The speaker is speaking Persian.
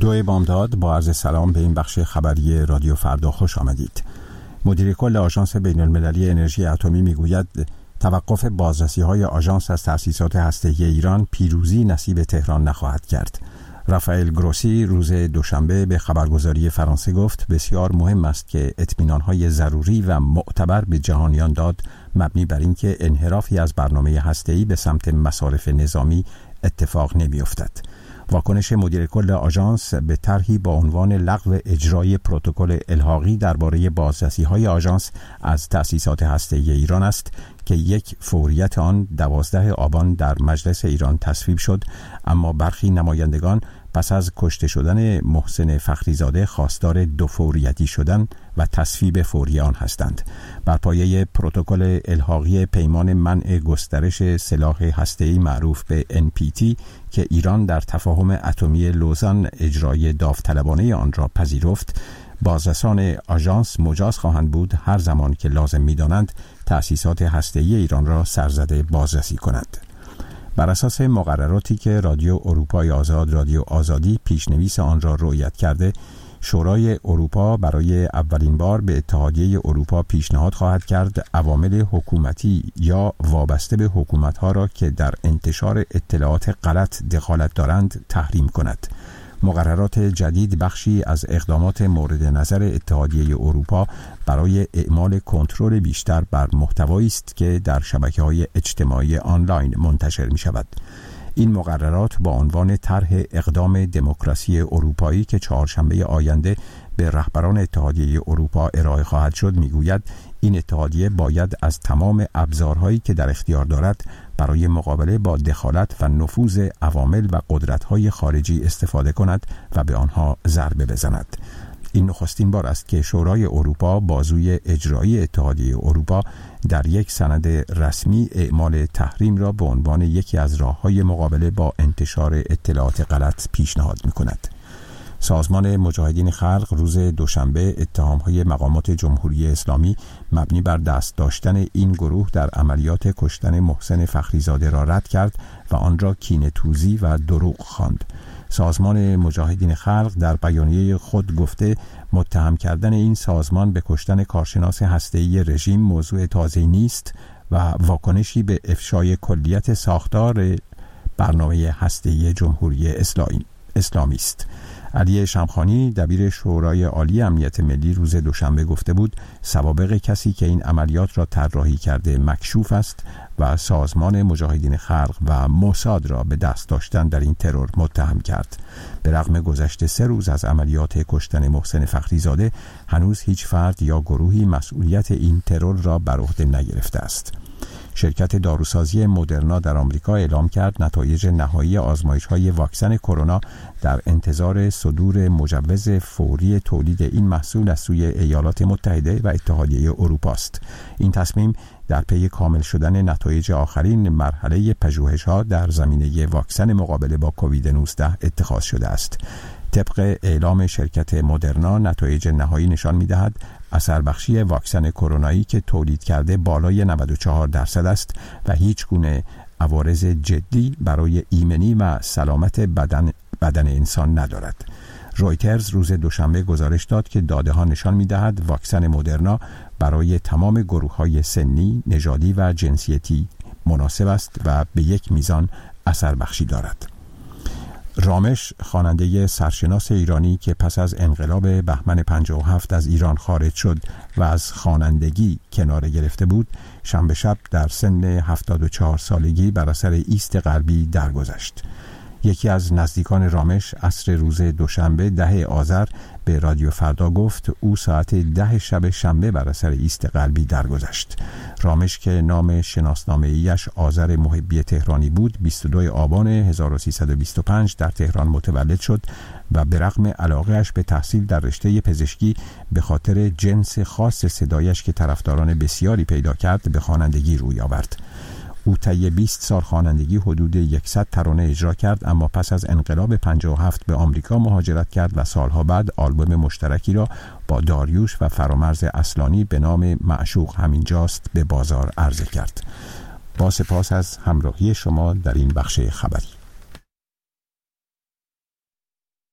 دو بامداد، با عرض سلام به این بخش خبری رادیو فردا خوش آمدید. مدیر کل آژانس بین المللی انرژی اتمی میگوید توقف بازرسی‌های آژانس از تأسیسات هسته‌ای ایران پیروزی نصیب تهران نخواهد کرد. رافائل گروسی روز دوشنبه به خبرگزاری فرانسه گفت بسیار مهم است که اطمینان‌های ضروری و معتبر به جهانیان داد، مبنی بر اینکه انحرافی از برنامه هسته‌ای به سمت مصارف نظامی اتفاق نمی‌افتد. واکنش مدیر کل آژانس به طرحی با عنوان لغو اجرای پروتکل الحاقی درباره بازرسی‌های آژانس از تأسیسات هسته‌ای ایران است که یک فوریت آن 12 آبان در مجلس ایران تصویب شد، اما برخی نمایندگان پس از کشته شدن محسن فخریزاده خواستار دو فوریتی شدن و تصویب فوری آن هستند. بر پایه پروتکل الحاقی پیمان منع گسترش سلاح هسته‌ای معروف به NPT که ایران در تفاهم اتمی لوزان اجرای داوطلبانه آن را پذیرفت، بازرسان آژانس مجاز خواهند بود هر زمان که لازم می‌دانند تأسیسات هسته‌ای ایران را سرزده بازرسی کنند. بر اساس مقرراتی که رادیو اروپای آزاد، رادیو آزادی پیشنویس آن را رعایت کرده، شورای اروپا برای اولین بار به اتحادیه اروپا پیشنهاد خواهد کرد عوامل حکومتی یا وابسته به حکومت‌ها را که در انتشار اطلاعات غلط دخالت دارند تحریم کند. مقررات جدید بخشی از اقدامات مورد نظر اتحادیه اروپا برای اعمال کنترل بیشتر بر محتوایی است که در شبکه‌های اجتماعی آنلاین منتشر می‌شود. این مقررات با عنوان طرح اقدام دموکراسی اروپایی که چهارشنبه آینده به رهبران اتحادیه اروپا ارائه خواهد شد میگوید این اتحادیه باید از تمام ابزارهایی که در اختیار دارد برای مقابله با دخالت و نفوذ عوامل و قدرت‌های خارجی استفاده کند و به آنها ضربه بزند. این نخستین بار است که شورای اروپا بازوی اجرایی اتحادیه اروپا در یک سند رسمی اعمال تحریم را به عنوان یکی از راه‌های مقابله با انتشار اطلاعات غلط پیشنهاد می‌کند. سازمان مجاهدین خلق روز دوشنبه اتهام‌های مقامات جمهوری اسلامی مبنی بر دست داشتن این گروه در عملیات کشتن محسن فخریزاده را رد کرد و آن را کینه‌توزی و دروغ خواند. سازمان مجاهدین خلق در بیانیه خود گفته متهم کردن این سازمان به کشتن کارشناس هسته‌ای رژیم موضوع تازه‌ای نیست و واکنشی به افشای کلیت ساختار برنامه هسته‌ای جمهوری اسلامی است. علی شمخانی دبیر شورای عالی امنیت ملی روز دوشنبه گفته بود سوابق کسی که این عملیات را طراحی کرده مکشوف است و سازمان مجاهدین خلق و موساد را به دست داشتن در این ترور متهم کرد. به رغم گذشت 3 روز از عملیات کشتن محسن فخریزاده هنوز هیچ فرد یا گروهی مسئولیت این ترور را بر عهده نگرفته است. شرکت داروسازی مدرنا در آمریکا اعلام کرد نتایج نهایی آزمایش‌های واکسن کرونا در انتظار صدور مجوز فوری تولید این محصول از سوی ایالات متحده و اتحادیه اروپا است. این تصمیم در پی کامل شدن نتایج آخرین مرحله پژوهش‌ها در زمینه واکسن مقابله با کووید 19 اتخاذ شده است. طبق اعلام شرکت مدرنا نتایج نهایی نشان می‌دهد اثر بخشی واکسن کرونایی که تولید کرده بالای 94% است و هیچ گونه عوارض جدی برای ایمنی و سلامت بدن انسان ندارد. رویترز روز دوشنبه گزارش داد که داده‌ها نشان می‌دهد واکسن مدرنا برای تمام گروه‌های سنی، نژادی و جنسیتی مناسب است و به یک میزان اثر بخشی دارد. رامش، خواننده سرشناس ایرانی که پس از انقلاب بهمن 57 از ایران خارج شد و از خوانندگی کناره گرفته بود، شنبه شب در سن 74 سالگی بر اثر ایست قلبی درگذشت. یکی از نزدیکان رامش عصر روز دوشنبه 10 آذر به رادیو فردا گفت او ساعت 10 شب شنبه بر اثر ایست قلبی درگذشت. رامش که نام شناسنامه‌ایش آذر محبی تهرانی بود 22 آبان 1325 در تهران متولد شد و به رغم علاقه‌اش به تحصیل در رشته پزشکی به خاطر جنس خاص صدایش که طرفداران بسیاری پیدا کرد به خوانندگی روی آورد. او طی 20 سال خوانندگی حدود 100 ترانه اجرا کرد، اما پس از انقلاب 57 به آمریکا مهاجرت کرد و سالها بعد آلبوم مشترکی را با داریوش و فرامرز اصلانی به نام معشوق همینجاست به بازار عرضه کرد. با سپاس از همراهی شما در این بخش خبری.